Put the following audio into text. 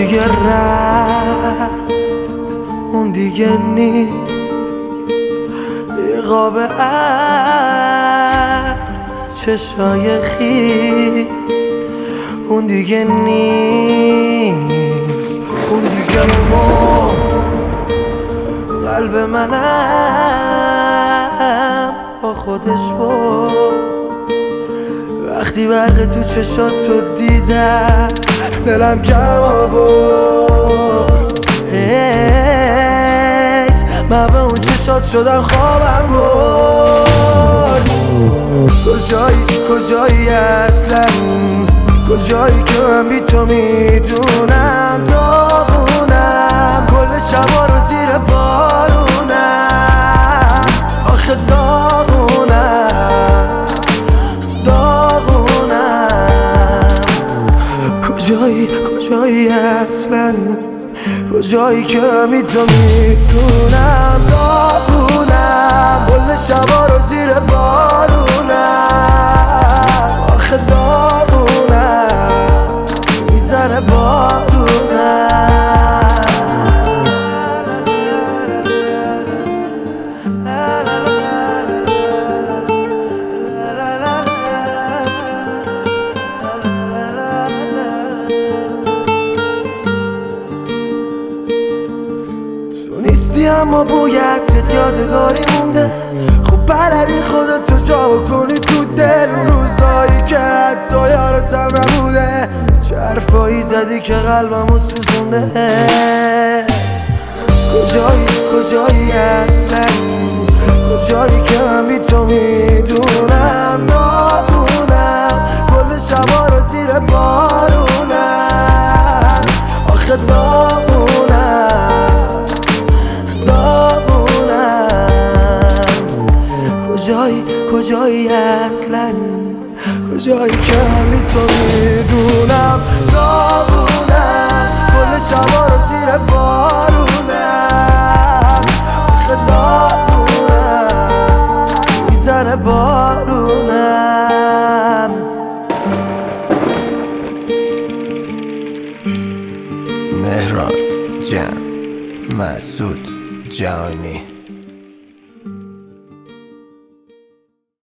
دیگه رفت، اون دیگه نیست. یه قاب عبس چشای خیس، اون دیگه نیست. اون دیگه مرد، قلب منم با خودش برد. وقتی برق تو چشاتو دیدم دلم کم آورد. حیف من به اون چشات شدم خوابم برد. کجایی اصلا، کجایی که من بی تو میدونم داغونم، کل شبا رو زیر بارونم، آخه داغونم. کجایی اصلا، کجایی که من بی تو میدونم داغونم، کل شبا رو زیر بارونم، آخه داغونم میزنه بارونم. نیستی اما بوی عطرت یادگاری مونده. خب بلدی خودتو جا بکنی تو دل، اون روزایی که حتی یارتم نبوده. چه حرفایی زدی که قلبمو سوزونده. کجایی اصلا، کجایی که من بی تو میدونم داغونم، کل شبا رو زیر بارونم، آخه داغونم. کجایی اصلا، کجایی که من بی تو میدونم داغونم، کل شبا رو زیر بارونم، آخه داغونم میزنه بارونم. مهران جان، مسعود جانی.